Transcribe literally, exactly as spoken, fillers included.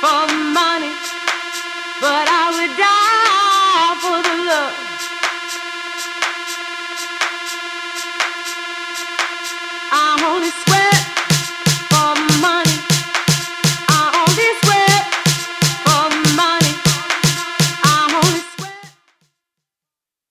for the money, but I would die for the love. I only swear